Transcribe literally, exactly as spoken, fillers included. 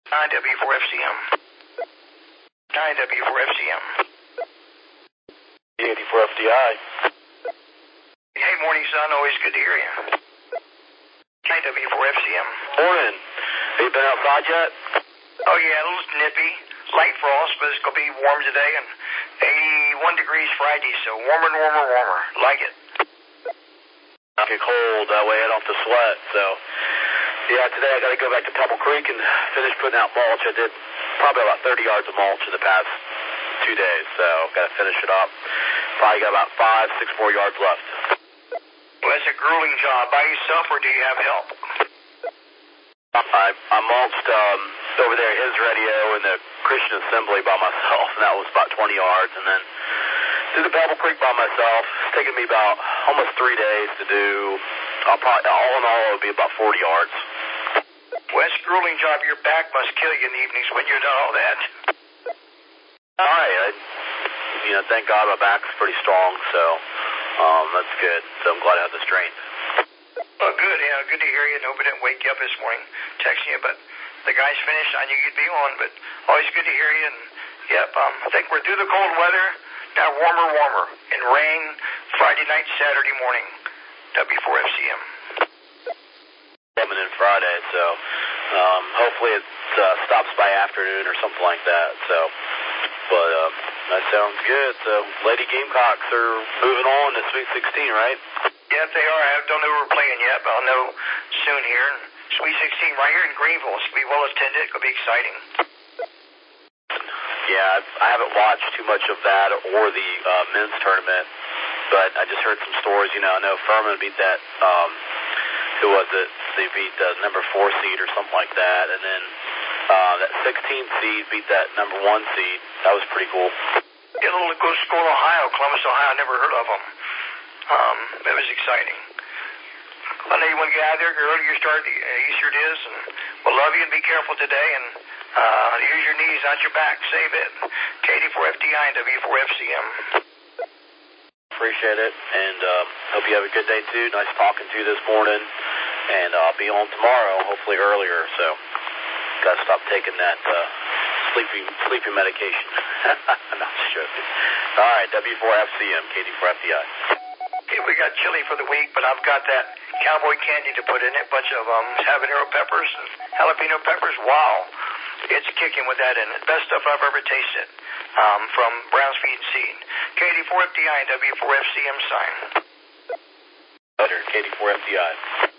nine W four F C M. nine W four F C M. eighty-four F D I. Hey, morning, son. Always good to hear you. nine W four F C M. Morning. Have you been outside yet? Oh, yeah, a little nippy. Light frost, but it's going to be warm today, and eighty-one degrees Friday, so warmer and warmer, warmer. Like it. Get cold, that way I don't have to sweat, so... Yeah, today I got to go back to Pebble Creek and finish putting out mulch. I did probably about thirty yards of mulch in the past two days, so got to finish it up. Probably got about five, six more yards left. Well, that's a grueling job. By yourself, or do you have help? I, I mulched um, over there at his radio in the Christian Assembly by myself, and that was about twenty yards, and then did the Pebble Creek by myself. It's taken me about almost three days to do. I'll probably, all in all, it would be about forty yards. Well, that's a grueling job. Your back must kill you in the evenings when you're done all that. All right. I, you know, thank God my back's pretty strong, so um, that's good. So I'm glad I have the strength. Well, good. Yeah, good to hear you. Nobody didn't wake you up this morning texting you, but the guys finished. I knew you'd be on, but always good to hear you. And, yep, um, I think we're through the cold weather. Now warmer, warmer. And rain Friday night, Saturday morning. W four F C M. Coming in Friday, so um, hopefully it uh, stops by afternoon or something like that. So, but uh, that sounds good. So, Lady Gamecocks are moving on to Sweet sixteen, right? Yeah, they are. I don't know who we're playing yet, but I'll know soon here. Sweet sixteen right here in Greenville. It's going to be well attended. It's going to be exciting. Yeah, I haven't watched too much of that or the uh, men's tournament, but I just heard some stories. You know, I know Furman beat that. Um, who was it? They beat the number four seed or something like that, and then uh, that sixteenth seed beat that number one seed. That was pretty cool. Yeah, a little good school in Ohio, Columbus, Ohio. Never heard of them. Um, it was exciting. I know you want to get out of there earlier. Start the uh, Easter it is, and we'll love you and be careful today. And uh, use your knees, not your back. Save it. K eighty-four F D I and W four F C M. Appreciate it, and um, hope you have a good day too. Nice talking to you this morning, and I'll be on tomorrow, hopefully earlier. So, gotta stop taking that uh, sleepy sleepy medication. I'm not joking. All right, W four F C M, K eighty-four F D I. Okay, we got chili for the week, but I've got that cowboy candy to put in it. A bunch of um, habanero peppers and jalapeno peppers. Wow, it's kicking with that in it. Best stuff I've ever tasted. Um, from Brown's Feed and Seed. K eighty-four F D I and W four F C M sign. K eighty-four F D I.